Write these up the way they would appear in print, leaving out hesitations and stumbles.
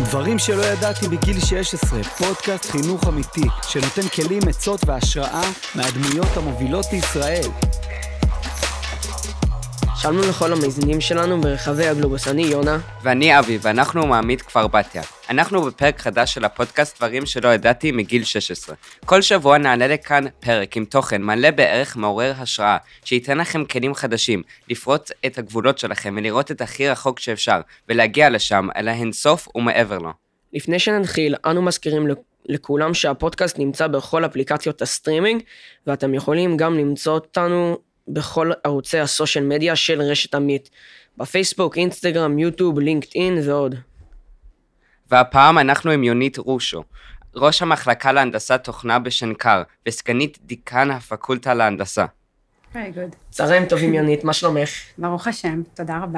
דברים שלא ידעתי בגיל 16, פודקאסט חינוך אמיתי, שנותן כלים, עצות והשראה מהדמויות המובילות בישראל. שלום לכל המאזינים שלנו ברחבי הגלובוס, אני יונה. ואני אבי, ואנחנו מעמיד כפר בתיה. אנחנו בפרק חדש של הפודקאסט דברים שלא ידעתי מגיל 16. כל שבוע נעלה לכאן פרק עם תוכן מלא בערך מעורר השראה, שייתן לכם כלים חדשים, לפרוץ את הגבולות שלכם ולראות את הכי רחוק שאפשר, ולהגיע לשם אל האינסוף ומעבר לו. לפני שנתחיל, אנו מזכירים לכולם שהפודקאסט נמצא בכל אפליקציות הסטרימינג, ואתם יכולים גם למצוא אותנו בכל ערוצי הסושיאל מדיה של רשת אמית, בפייסבוק, אינסטגרם, יוטיוב, לינקדאין ועוד. והפעם אנחנו עם יונית רושו, ראש המחלקה להנדסת תוכנה בשנקר, וסגנית דיקן הפקולטה להנדסה. Very good. צהריים טובים יונית, מה שלומך? ברוך השם, תודה רבה.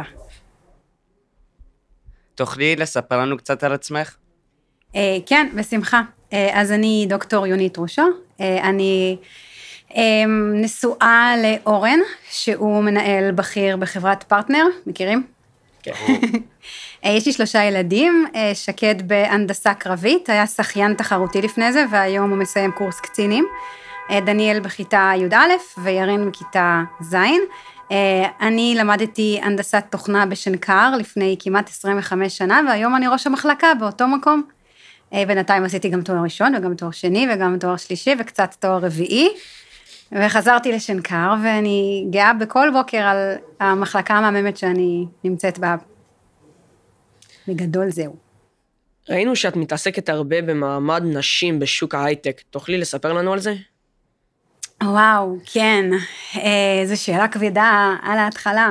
תוכלי לספר לנו קצת על עצמך? כן, בשמחה. אז אני דוקטור יונית רושו, אני נשואה לאורן, שהוא מנהל בכיר בחברת פרטנר, מכירים? כן. יש לי 3 ילדים, שקד בהנדסה קרבית, היה שחיין תחרותי לפני זה, והיום הוא מסיים קורס קצינים. דניאל בכיתה י"א וירין בכיתה ז'. אני למדתי הנדסת תוכנה בשנקר לפני כמעט 25 שנה, והיום אני ראש המחלקה באותו מקום. בינתיים עשיתי גם תואר ראשון וגם תואר שני וגם תואר שלישי וקצת תואר רביעי. וחזרתי לשנקר, ואני גאה בכל בוקר על המחלקה המהממת שאני נמצאת בה. בגדול זהו. ראינו שאת מתעסקת הרבה במעמד נשים בשוק ההייטק, תוכלי לספר לנו על זה? וואו, כן, זו שאלה כבדה על ההתחלה.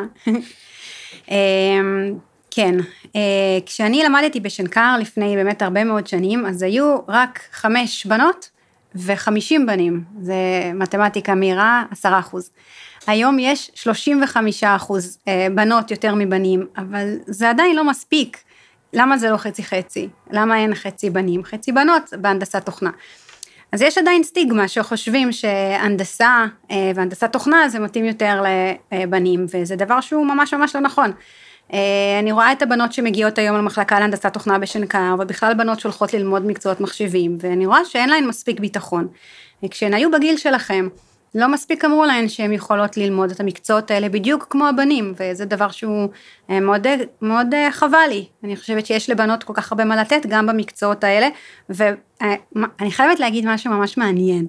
כן, כשאני למדתי בשנקר לפני באמת הרבה מאוד שנים, אז היו רק 5 בנות, ו50 בנים, זה מתמטיקה מהירה, 10%. היום יש 35% בנות יותר מבנים, אבל זה עדיין לא מספיק. למה זה לא חצי-חצי? למה אין חצי בנים? חצי בנות בהנדסת תוכנה. אז יש עדיין סטיגמה שחושבים שהנדסה והנדסת תוכנה זה מתאים יותר לבנים, וזה דבר שהוא ממש ממש לא נכון. אני רואה את הבנות שמגיעות היום למחלקה להנדסת תוכנה בשנקר, ובכלל בנות שהולכות ללמוד מקצועות מחשבים, ואני רואה שאין להן מספיק ביטחון. כשהן היו בגיל שלכם, לא מספיק אמרו להן שהן יכולות ללמוד את המקצועות האלה בדיוק כמו הבנים, וזה דבר שהוא מאוד, מאוד חבל לי. אני חושבת שיש לבנות כל כך הרבה מה לתת גם במקצועות האלה, ואני חייבת להגיד משהו ממש מעניין.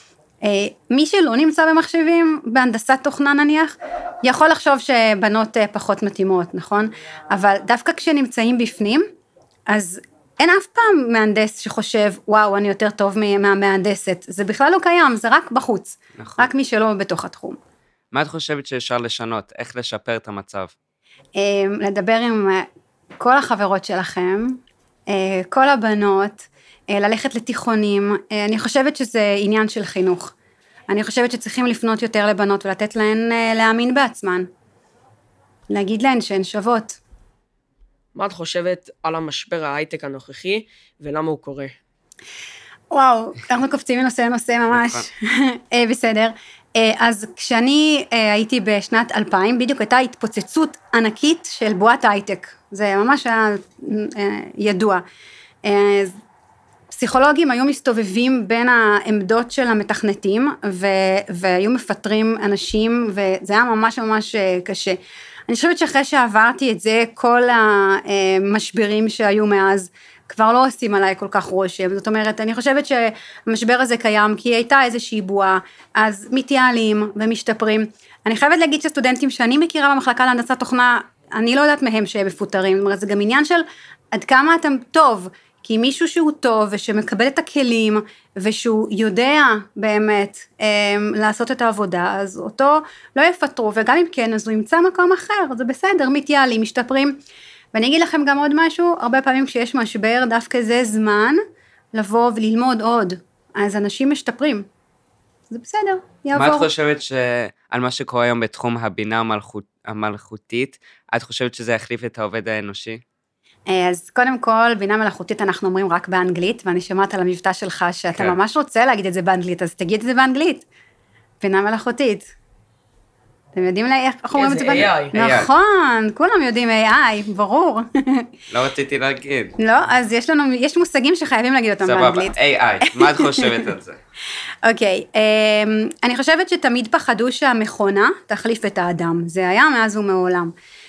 מי שלא נמצא במחשבים, בהנדסת תוכנה נניח, יכול לחשוב שבנות פחות מתאימות, נכון? אבל דווקא כשנמצאים בפנים, אז אין אף פעם מהנדס שחושב, וואו, אני יותר טוב מהמהנדסת. זה בכלל לא קיים, זה רק בחוץ. נכון. רק מי שלא בתוך התחום. מה את חושבת שאפשר לשנות? איך לשפר את המצב? לדבר עם כל החברות שלכם, כל הבנות, ללכת לתיכונים, אני חושבת שזה עניין של חינוך. אני חושבת שצריכים לפנות יותר לבנות ולתת להן להאמין בעצמן. להגיד להן שהן שוות. מה את חושבת על המשבר ההייטק הנוכחי ולמה הוא קורה? וואו, אנחנו קופצים מנושא לנושא ממש. בסדר. אז כשאני הייתי בשנת 2000, בדיוק הייתה התפוצצות ענקית של בועת הייטק. זה ממש היה ידוע. פסיכולוגים היו מסתובבים בין העמדות של המתכנתים, והיו מפטרים אנשים, וזה היה ממש ממש קשה. אני חושבת שאחרי שעברתי את זה, כל המשברים שהיו מאז, כבר לא עושים עליי כל כך רושם. זאת אומרת, אני חושבת שהמשבר הזה קיים, כי הייתה איזושהי בועה, אז מתייעלים ומשתפרים. אני חייבת להגיד שסטודנטים שאני מכירה במחלקה להנדסת תוכנה, אני לא יודעת מהם שהם מפוטרים. זאת אומרת, זה גם עניין של עד כמה אתם טוב, כי מישהו שהוא טוב ושמקבל את הכלים, ושהוא יודע באמת לעשות את העבודה, אז אותו לא יפטרו, וגם אם כן, אז הוא ימצא מקום אחר, זה בסדר, מתייעלים, משתפרים. ואני אגיד לכם גם עוד משהו, הרבה פעמים כשיש משבר, דווקא זה זמן לבוא וללמוד עוד, אז אנשים משתפרים. זה בסדר, יעבור. מה את חושבת על מה שקורה היום בתחום הבינה המלאכותית, את חושבת שזה יחליף את העובד האנושי? אז קודם כל, בינה מלאכותית אנחנו אומרים רק באנגלית, ואני שומעת על המבטא שלך שאתה ממש רוצה להגיד את זה באנגלית, אז תגיד את זה באנגלית. בינה מלאכותית. אתם יודעים איך אומרים את זה? AI. נכון, כולם יודעים AI, ברור. לא רציתי להגיד. לא, אז יש מושגים שחייבים להגיד אותם באנגלית. סבבה, AI, מה את חושבת על זה? אוקיי, אני חושבת שתמיד פחדו שהמכונה תחליף את האדם, זה היה מאז ומעולם.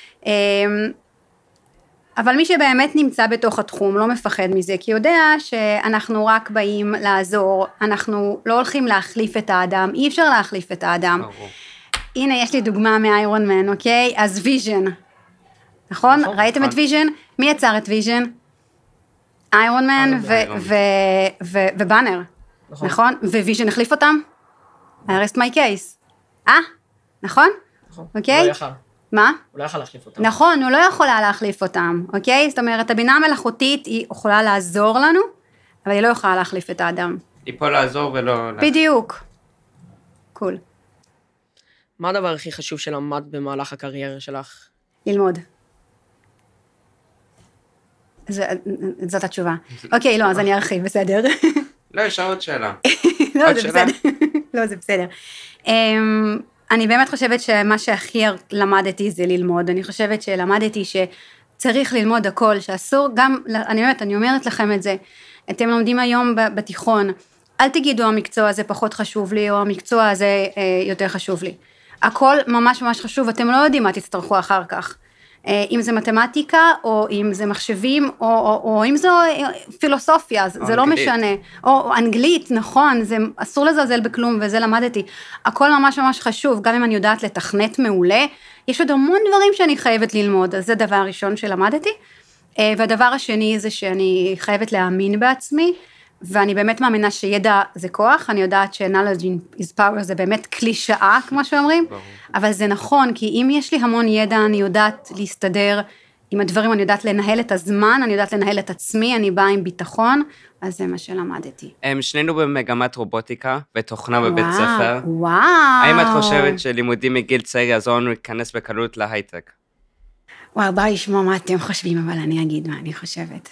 אבל מי שבאמת נמצא בתוך התחום לא מפחד מזה, כי יודע שאנחנו רק באים לעזור, אנחנו לא הולכים להחליף את האדם, אי אפשר להחליף את האדם. הנה, יש לי דוגמה מאיירון מן, אוקיי? אז ויז'ן, נכון? ראיתם את ויז'ן? מי יצר את ויז'ן? איירון מן ובאנר, נכון? וויז'ן החליף אותם? I rest my case. נכון? אוקיי? מה? הוא לא יכול להחליף אותם. נכון, הוא לא יכולה להחליף אותם, אוקיי? זאת אומרת, הבינה המלאכותית היא יכולה לעזור לנו, אבל היא לא יכולה להחליף את האדם. היא פה לעזור ולא... בדיוק. קול. מה הדבר הכי חשוב שלמדת במהלך הקריירה שלך? ללמוד. זאת התשובה. אוקיי, לא, אז אני ארחיב, בסדר. לא, יש עוד שאלה. לא, זה בסדר. לא, זה בסדר. אני באמת חושבת שמה שהכי למדתי זה ללמוד. אני חושבת שלמדתי שצריך ללמוד הכל, שאסור גם, אני אומרת לכם את זה, אתם לומדים היום בתיכון, אל תגידו המקצוע הזה פחות חשוב לי, או המקצוע הזה יותר חשוב לי. הכל ממש ממש חשוב, אתם לא יודעים מה תצטרכו אחר כך. אם זה מתמטיקה, או אם זה מחשבים, או אם זו פילוסופיה, זה לא משנה. או אנגלית, נכון, אסור לזלזל בכלום, וזה למדתי. הכל ממש ממש חשוב, גם אם אני יודעת לתכנת מעולה, יש עוד המון דברים שאני חייבת ללמוד, אז זה דבר ראשון שלמדתי. והדבר השני זה שאני חייבת להאמין בעצמי, ואני באמת מאמינה שידע זה כוח, אני יודעת ש-knowledge is power זה באמת קלישאה, כמו שאומרים, אבל זה נכון, כי אם יש לי המון ידע, אני יודעת להסתדר עם הדברים, אני יודעת לנהל את הזמן, אני יודעת לנהל את עצמי, אני באה עם ביטחון, אז זה מה שלמדתי. שנינו במגמת רובוטיקה ותוכנה בבית ספר. וואו. האם את חושבת שלימודים מגיל צעיר יעזור לנו להיכנס בקלות להייטק? וואו, בא לשמוע מה אתם חושבים, אבל אני אגיד מה אני חושבת.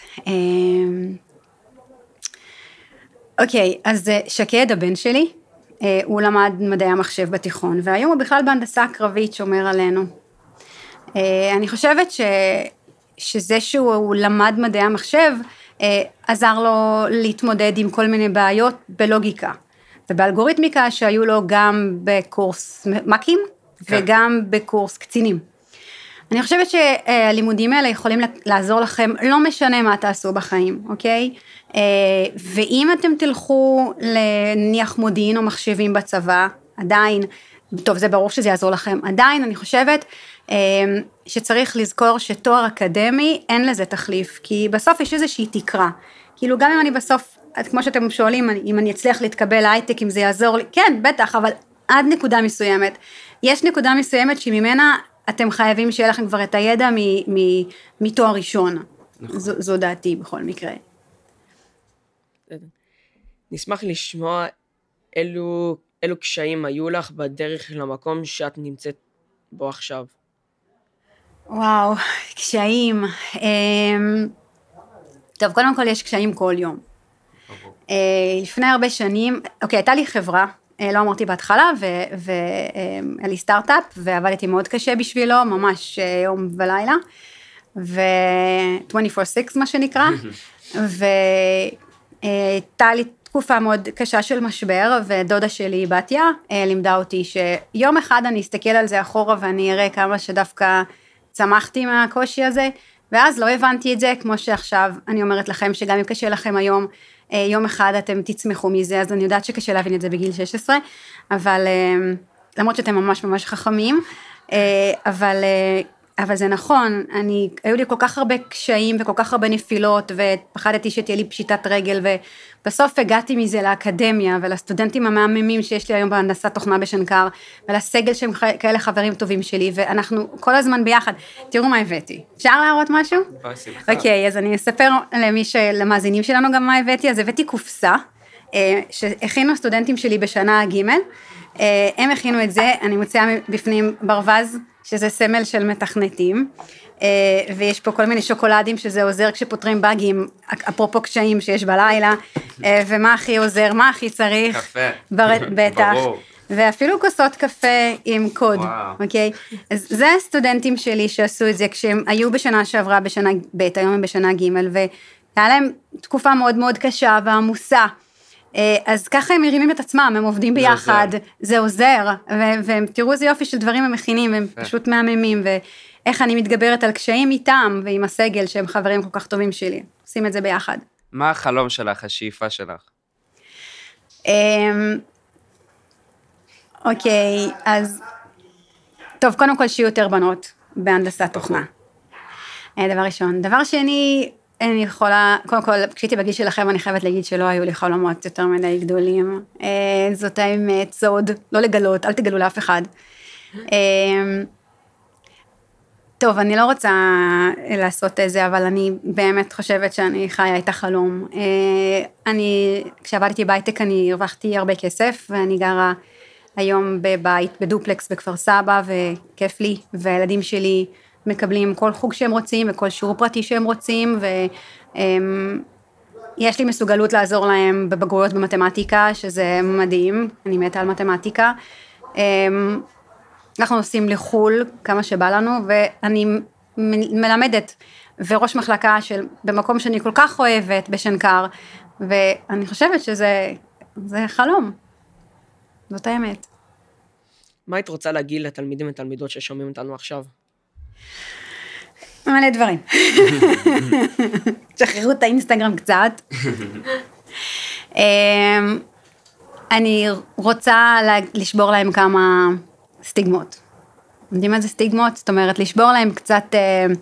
אוקיי, אז שקד, הבן שלי, הוא למד מדעי המחשב בתיכון, והיום הוא בכלל בהנדסה קרבית שומר עלינו. אני חושבת שזה שהוא למד מדעי המחשב, עזר לו להתמודד עם כל מיני בעיות בלוגיקה, ובאלגוריתמיקה שהיו לו גם בקורס מקים, וגם בקורס קצינים. אני חושבת שהלימודים האלה יכולים לעזור לכם, לא משנה מה תעשו בחיים, אוקיי? ואם אתם תלכו לניח מודיעין או מחשבים בצבא, עדיין, טוב, זה ברור שזה יעזור לכם, עדיין אני חושבת שצריך לזכור שתואר אקדמי אין לזה תחליף, כי בסוף יש איזושהי תקרה, כאילו גם אם אני בסוף, כמו שאתם שואלים, אם אני אצליח להתקבל להייטק, אם זה יעזור לי, כן, בטח, אבל עד נקודה מסוימת, יש נקודה מסוימת שממנה אתם חייבים שיהיה לכם כבר את הידע מתואר ראשון, זו דעתי בכל מקרה. נשמח לשמוע אילו קשיים היו לך בדרך למקום שאת נמצאת בו עכשיו. וואו, קשיים. טוב, קודם כל יש קשיים כל יום. לפני הרבה שנים, אוקיי, הייתה לי חברה, לא אמרתי בהתחלה, והיה לי סטארט-אפ, ועבדתי מאוד קשה בשבילו, ממש יום ולילה, ו-24/6 מה שנקרא, והייתה לי תקופה מאוד קשה של משבר, ודודה שלי, בתיה, לימדה אותי שיום אחד אני אסתכל על זה אחורה, ואני אראה כמה שדווקא צמחתי מהקושי הזה, ואז לא הבנתי את זה, כמו שעכשיו אני אומרת לכם, שגם אם קשה לכם היום, יום אחד אתם תצמחו מזה, אז אני יודעת שקשה להבין את זה בגיל 16, אבל למרות שאתם ממש ממש חכמים, אבל זה נכון, היו לי כל כך הרבה קשיים וכל כך הרבה נפילות, ופחדתי שתהיה לי פשיטת רגל, ובסוף הגעתי מזה לאקדמיה, ולסטודנטים המאממים שיש לי היום בהנדסת תוכנה בשנקר, ולסגל שהם כאלה חברים טובים שלי, ואנחנו כל הזמן ביחד, תראו מה הבאתי. אפשר להראות משהו? אוקיי, אז אני אספר למאזינים שלנו גם מה הבאתי, אז הבאתי קופסה, שהכינו סטודנטים שלי בשנה ג', הם הכינו את זה, אני מוציאה בפנים ברווז, שזה סמל של מתכנתים, ויש פה כל מיני שוקולדים שזה עוזר כשפותרים באגים, אפרופו קשיים שיש בלילה, ומה הכי עוזר, מה הכי צריך, קפה, בטח, ואפילו כוסות קפה עם קוד, אוקיי? אז זה הסטודנטים שלי שעשו את זה, כשהם היו בשנה שעברה, בשנה ב', היום הם בשנה ג', והיה להם תקופה מאוד מאוד קשה ועמוסה, אז ככה הם מרימים את עצמם, הם עובדים ביחד, זה עוזר, ותראו איזה יופי של דברים הם מכינים, הם פשוט מהממים, ואיך אני מתגברת על קשיים איתם, ועם הסגל שהם חברים כל כך טובים שלי, עושים את זה ביחד. מה החלום שלך, השאיפה שלך? אוקיי, אז, טוב, קודם כל שיהיו יותר בנות בהנדסת תוכנה. דבר ראשון. דבר שני, אני יכולה, קודם כל, כשהייתי בגיל שלכם, אני חייבת להגיד שלא היו לי חלומות יותר מדי גדולים. זאת האמת, סוד, לא לגלות, אל תגלו לאף אחד. טוב, אני לא רוצה לעשות את זה, אבל אני באמת חושבת שאני חיה את החלום. כשעבדתי בהייטק, אני הרווחתי הרבה כסף, ואני גרה היום בבית, בדופלקס בכפר סבא, וכיף לי, והילדים שלי מקבלים כל חוג שהם רוצים, וכל שיעור פרטי שהם רוצים, ויש לי מסוגלות לעזור להם בבגרויות במתמטיקה, שזה מדהים, אני מתה על מתמטיקה. אנחנו נוסעים לחול כמה שבא לנו, ואני מלמדת, וראש מחלקה במקום שאני כל כך אוהבת, בשנקר, ואני חושבת שזה חלום. זאת האמת. מה היית רוצה להגיד לתלמידים ותלמידות ששומעים אותנו עכשיו? מלא דברים. שחררו את האינסטגרם קצת. אני רוצה לשבור להם כמה סטיגמות. יודעים מה זה סטיגמות? זאת אומרת, לשבור להם קצת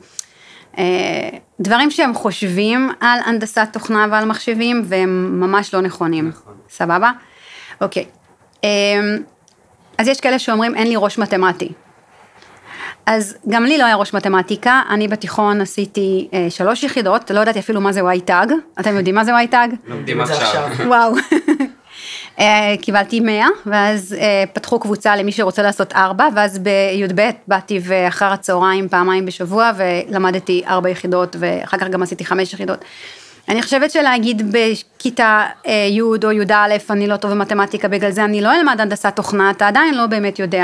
דברים שהם חושבים על הנדסת תוכנה ועל מחשבים, והם ממש לא נכונים. סבבה? אוקיי. אז יש כאלה שאומרים, אין לי ראש מתמטי. אז גם לי לא היה ראש מתמטיקה, אני בתיכון עשיתי 3 יחידות, לא ידעתי אפילו מה זה Y-Tag, אתם יודעים מה זה Y-Tag? לומדים עכשיו. וואו. קיבלתי 100, ואז פתחו קבוצה למי שרוצה לעשות 4, ואז בי"ב באתי ואחר הצהריים פעמיים בשבוע, ולמדתי 4 יחידות, ואחר כך גם עשיתי 5 יחידות. אני חושבת שלהגיד בכיתה י' או י"א, אני לא טוב במתמטיקה, בגלל זה אני לא אלמד הנדסת תוכנה, אתה עדיין לא באמת יודע,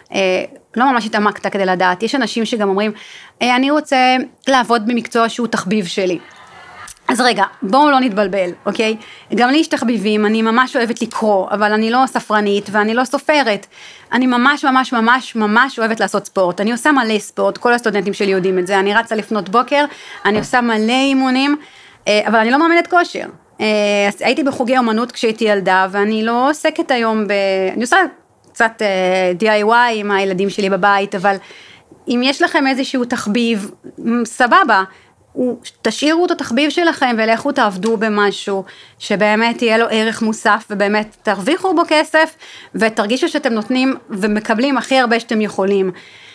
לא ממש התעמקת כדי לדעת. יש אנשים שגם אומרים, אני רוצה לעבוד במקצוע שהוא תחביב שלי. אז רגע, בואו לא נתבלבל, אוקיי? גם לי יש תחביבים, אני ממש אוהבת לקרוא, אבל אני לא ספרנית ואני לא סופרת. אני ממש ממש ממש ממש אוהבת לעשות ספורט. אני עושה מלא ספורט, כל הסטודנטים שלי יודעים את זה. אני רצה לפנות בוקר, אני עושה מלא אימונים, אבל אני לא מאמנת כושר. הייתי בחוגי אומנות כשהייתי ילדה, ואני לא עוסקת היום אני עושה קצת DIY עם הילדים שלי בבית, אבל אם יש לכם איזשהו תחביב, סבבה, תשאירו את התחביב שלכם ולכו תעבדו במשהו שבאמת יהיה לו ערך מוסף ובאמת תרוויחו בו כסף ותרגישו שאתם נותנים ומקבלים הכי הרבה שאתם יכולים.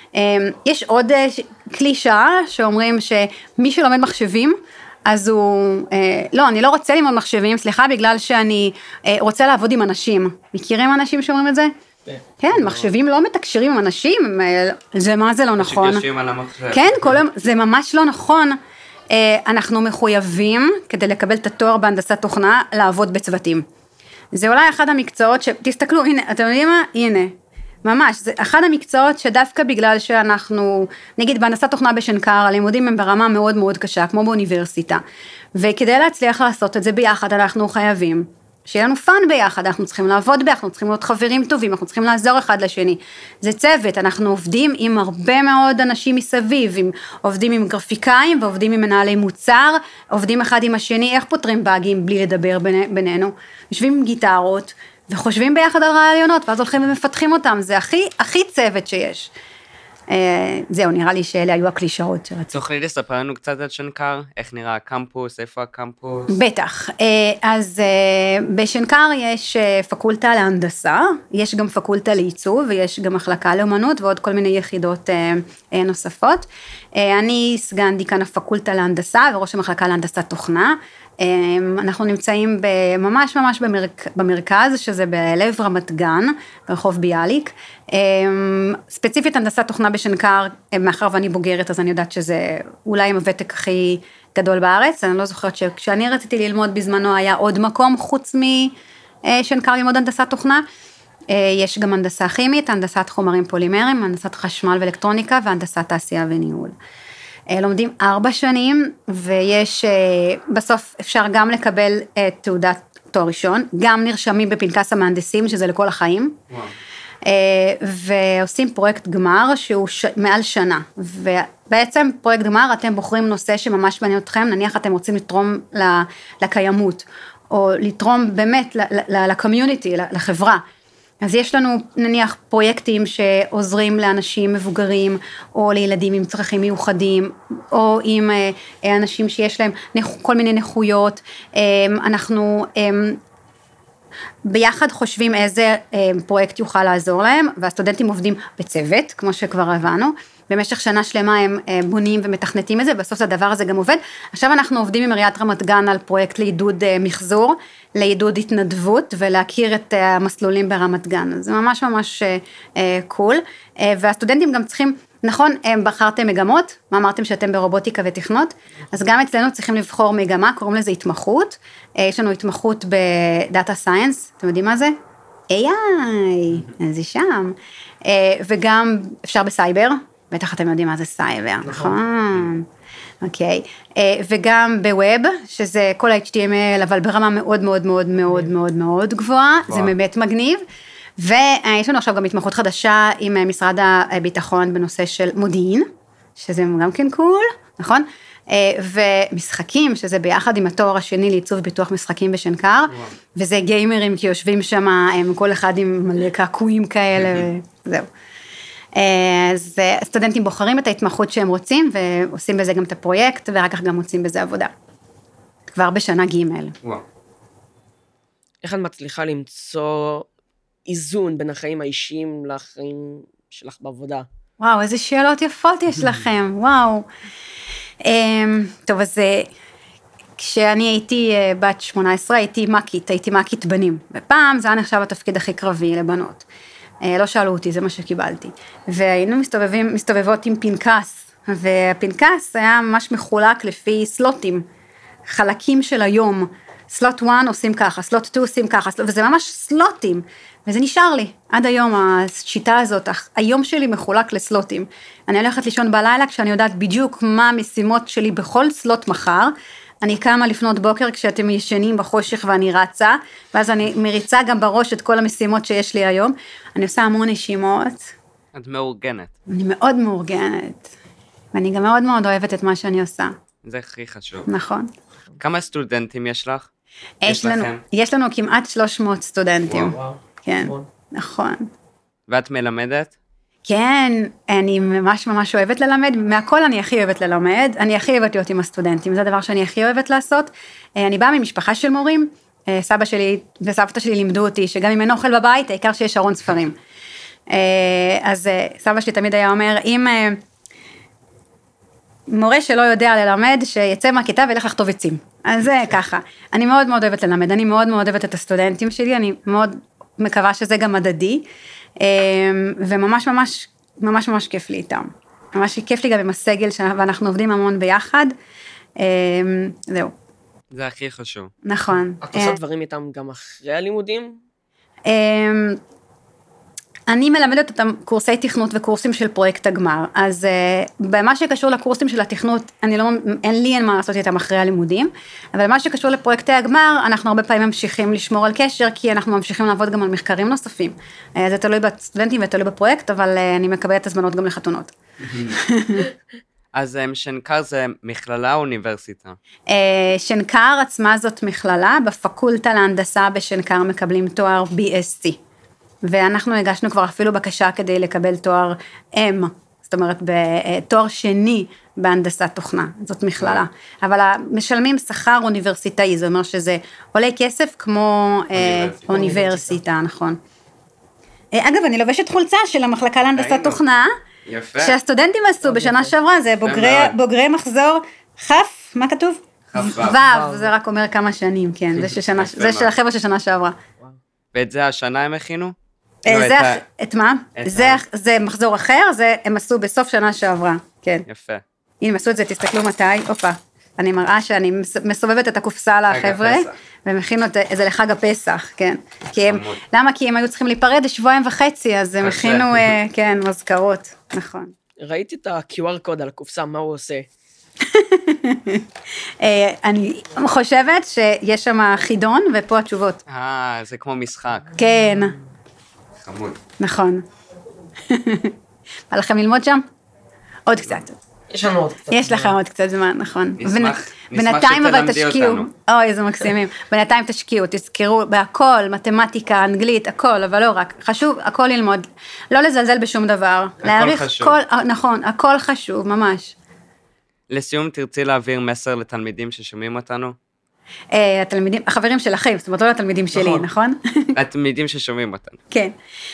יש עוד קלישה שאומרים שמי שלומד מחשבים אז הוא, לא, אני לא רוצה ללמוד מחשבים, סליחה, בגלל שאני רוצה לעבוד עם אנשים. מכירים אנשים שאומרים את זה? כן, מחשבים לא מתקשרים עם אנשים, זה מה זה לא נכון. שיושבים על המחשב. כן, זה ממש לא נכון. אנחנו מחויבים, כדי לקבל את התואר בהנדסת תוכנה, לעבוד בצוותים. זה אולי אחד המקצועות תסתכלו, הנה, אתם יודעים מה? הנה. ממש, זה אחד המקצועות שדווקא בגלל שאנחנו, נגיד בהנדסת תוכנה בשנקר, הלימודים הם ברמה מאוד מאוד קשה, כמו באוניברסיטה, וכדי להצליח לעשות את זה ביחד, אנחנו חייבים שיהיה לנו פן ביחד, אנחנו צריכים לעבוד ביחד, אנחנו צריכים להיות חברים טובים, אנחנו צריכים לעזור אחד לשני. זה צוות, אנחנו עובדים עם הרבה מאוד אנשים מסביב, עובדים עם גרפיקאים ועובדים עם מנהלי מוצר, עובדים אחד עם השני, איך פותרים באגים בלי לדבר בינינו, יושבים עם גיטרות וחושבים ביחד על רעיונות, ואז הולכים ומפתחים אותם, זה הכי צוות שיש. זהו, נראה לי שאלה היו הקלישאות שרציתי. תוכלי לספר לנו קצת על שנקר? איך נראה הקמפוס? איפה הקמפוס? בטח. אז בשנקר יש פקולטה להנדסה, יש גם פקולטה לעיצוב, ויש גם מחלקה לאומנות, ועוד כל מיני יחידות נוספות. אני סגן דיקן הפקולטה להנדסה, וראש המחלקה להנדסת תוכנה. אנחנו נמצאים ממש ממש במרכז, שזה בלב רמת גן, ברחוב ביאליק. ספציפית הנדסת תוכנה בשנקר, מאחר ואני בוגרת, אז אני יודעת שזה אולי עם הוותק הכי גדול בארץ. אני לא זוכרת שכשאני רציתי ללמוד בזמנו, היה עוד מקום חוץ משנקר ללמוד הנדסת תוכנה. יש גם הנדסה כימית, הנדסת חומרים פולימריים, הנדסת חשמל ואלקטרוניקה והנדסת תעשייה וניהול. לומדים 4 שנים, ויש, בסוף אפשר גם לקבל תעודת תואר ראשון, גם נרשמים בפנקס המהנדסים, שזה לכל החיים, ועושים פרויקט גמר שהוא מעל שנה, ובעצם פרויקט גמר אתם בוחרים נושא שממש מעניין אתכם, נניח אתם רוצים לתרום לקיימות, או לתרום באמת לקומיוניטי, לחברה, אז יש לנו נניח פרויקטים שעוזרים לאנשים מבוגרים, או לילדים עם צרכים מיוחדים, או עם אנשים שיש להם כל מיני נכויות, אנחנו ביחד חושבים איזה פרויקט יוכל לעזור להם, והסטודנטים עובדים בצוות, כמו שכבר הבנו, במשך שנה שלמה הם בונים ומתכנתים את זה, בסוף הדבר הזה גם עובד. עכשיו אנחנו עובדים עם עיריית רמת גן על פרויקט לעידוד מחזור, לעידוד התנדבות, ולהכיר את המסלולים ברמת גן. זה ממש ממש קול, והסטודנטים גם צריכים, נכון, הם בחרתם מגמות, מה אמרתם שאתם ברובוטיקה ותכנות, אז גם אצלנו צריכים לבחור מגמה, קוראים לזה התמחות, יש לנו התמחות בדאטה סיינס, אתם יודעים מה זה? AI, זה שם, וגם אפשר בסייבר, בטח אתם יודעים מה זה סייבר, נכון? אוקיי, וגם בווב, שזה כל ה-HTML, אבל ברמה מאוד מאוד מאוד מאוד מאוד מאוד גבוהה, זה באמת מגניב, ויש לנו עכשיו גם התמחות חדשה עם משרד הביטחון בנושא של מודיעין, שזה גם כן קול, נכון? ומשחקים, שזה ביחד עם התואר השני לעיצוב ביטוח משחקים בשנקר, וזה גיימרים כי יושבים שם, הם כל אחד עם מלא קעקועים כאלה, וזהו. אז הסטודנטים בוחרים את ההתמחות שהם רוצים, ועושים בזה גם את הפרויקט, ורק כך גם מוצאים בזה עבודה. כבר בשנה ג'. איך את מצליחה למצוא איזון בין החיים האישיים לחיים שלך בעבודה? וואו, איזה שאלות יפות יש לכם, וואו. טוב, אז כשאני הייתי בת 18, הייתי מקית בנים, ופעם זה היה נחשב התפקיד הכי קרבי לבנות. לא שאלו אותי, זה מה שקיבלתי. והיינו מסתובבות עם פנקס, והפנקס היה ממש מחולק לפי סלוטים, חלקים של היום. סלוט 1 עושים ככה, סלוט 2 עושים ככה, וזה ממש סלוטים, וזה נשאר לי. עד היום השיטה הזאת, היום שלי מחולק לסלוטים. אני הולכת לישון בלילה כשאני יודעת בדיוק מה המשימות שלי בכל סלוט מחר, אני קמה לפנות בוקר כשאתם ישנים בחושך ואני רצה, ואז אני מריצה גם בראש את כל המשימות שיש לי היום. אני עושה המון נשימות. את מאורגנת. אני מאוד מאורגנת, ואני גם מאוד מאוד אוהבת את מה שאני עושה. זה הכי חשוב. נכון. כמה סטודנטים יש לך? יש לנו כמעט 300 סטודנטים. וואו. כן, נכון. ואת מלמדת? כן, אני ממש ממש אוהבת ללמד, מהכל אני הכי אוהבת ללמד, אני הכי אוהבת להיות עם הסטודנטים, זה הדבר שאני הכי אוהבת לעשות. אני באה ממשפחה של מורים, סבא שלי וסבתא שלי לימדו אותי, שגם אם אין אוכל בבית, העיקר שיש ארון ספרים. אז סבא שלי תמיד היה אומר, אם מורה שלא יודע ללמד, שיצא מהכיתה וילך לכתוב עצים. אז זה ככה. אני מאוד מאוד אוהבת ללמד, אני מאוד מאוד אוהבת את הסטודנטים שלי, אני מאוד מקווה שזה גם מדדי, וממש ממש, ממש ממש כיף לי איתם. ממש כיף לי גם עם הסגל, ואנחנו עובדים המון ביחד. זהו. זה הכי חשוב. נכון. את עושה דברים איתם גם אחרי הלימודים? אני מלמדת אותם קורסי תכנות וקורסים של פרויקט הגמר, אז במה שקשור לקורסים של התכנות, אין מה לעשות איתם אחרי הלימודים, אבל מה שקשור לפרויקטי הגמר, אנחנו הרבה פעמים ממשיכים לשמור על קשר, כי אנחנו ממשיכים לעבוד גם על מחקרים נוספים. זה תלוי בסטודנטים ותלוי בפרויקט, אבל אני מקבלת הזמנות גם לחתונות. אז שנקר זה מכללה או אוניברסיטה? שנקר עצמה זאת מכללה, בפקולטה להנדסה בשנקר מקבלים תואר BSc. ואנחנו הגשנו כבר אפילו בקשה כדי לקבל תואר M, זאת אומרת בתואר שני בהנדסת תוכנה, זאת מכללה. אבל משלמים שכר אוניברסיטאי, זה אומר שזה עולה כסף כמו אוניברסיטה, נכון. אגב, אני לובשת חולצה של המחלקה להנדסת תוכנה, שהסטודנטים עשו בשנה שעברה, זה בוגרי מחזור חף, מה כתוב? וו, זה רק אומר כמה שנים, כן, זה של החבר'ה של שנה שעברה. ואת זה השנה הם הכינו? את מה? זה מחזור אחר, הם עשו בסוף שנה שעברה, כן. יפה. הנה, הם עשו את זה, תסתכלו מתי, אופה, אני מראה שאני מסובבת את הקופסה לחבר'ה, ומכין את זה לחג הפסח, כן. למה? כי הם היו צריכים להיפרד 1.5 שבועות, אז הם הכינו, כן, מזכרות, נכון. ראיתי את ה-QR קוד על הקופסה, מה הוא עושה? אני חושבת שיש שם חידון, ופה התשובות. זה כמו משחק. כן. חמוד. נכון. בא לכם ללמוד שם? עוד קצת. יש לנו עוד קצת. יש לכם עוד קצת זמן, נכון. נשמח בינתיים אבל שתלמדי תשקיעו. אותנו. אוי, איזה מקסימים. בינתיים תשקיעו, תזכרו בהכל, מתמטיקה, אנגלית, הכל, אבל לא רק. חשוב, הכל ללמוד. לא לזלזל בשום דבר. הכל חשוב. נכון, הכל חשוב, ממש. לסיום, תרצי להעביר מסר לתלמידים ששומעים אותנו? התלמידים, החברים שלכם, זאת אומרת, לא לתלמידים שלי, נכון? התלמידים ששומעים אותנו. כן.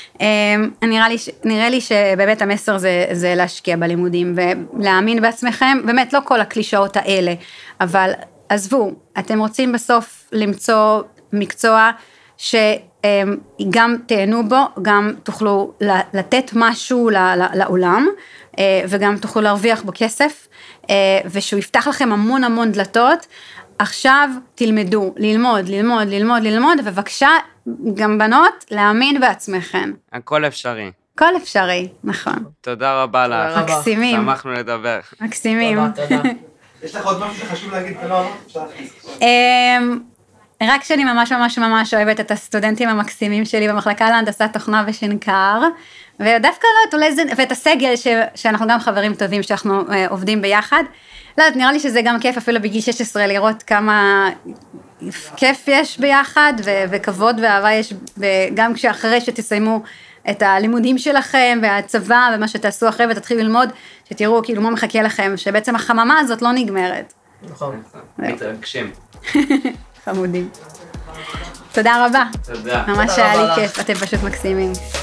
נראה לי שבאמת המסר זה להשקיע בלימודים, ולהאמין בעצמכם, באמת לא כל הקלישאות האלה, אבל עזבו, אתם רוצים בסוף למצוא מקצוע שגם תהנו בו, גם תוכלו לתת משהו לעולם, וגם תוכלו להרוויח בו כסף, ושהוא יפתח לכם המון המון דלתות. עכשיו תלמדו, ללמוד, ובבקשה, גם בנות, להאמין בעצמכם. הכל אפשרי. הכל אפשרי, נכון. תודה רבה לך. מקסימים. שמחנו לדבר. מקסימים. תודה. יש לך עוד משהו שחשוב להגיד, אפשר להכניס. רק שאני ממש אוהבת את הסטודנטים המקסימים שלי במחלקה להנדסת תוכנה ושנקר, ודווקא לא, ואת הסגל שאנחנו גם חברים טובים שאנחנו עובדים ביחד. לא יודעת, נראה לי שזה גם כיף אפילו בגיל 16 לראות כמה כיף יש ביחד, וכבוד ואהבה יש, גם כשאחרי שתסיימו את הלימודים שלכם, והצבא ומה שתעשו אחרי ותתחילו ללמוד, שתראו כאילו מה מחכה לכם, שבעצם החממה הזאת לא נגמרת. נכון. מתרגשים. חמודים. תודה רבה. תודה. ממש היה לי כיף, אתם פשוט מקסימים.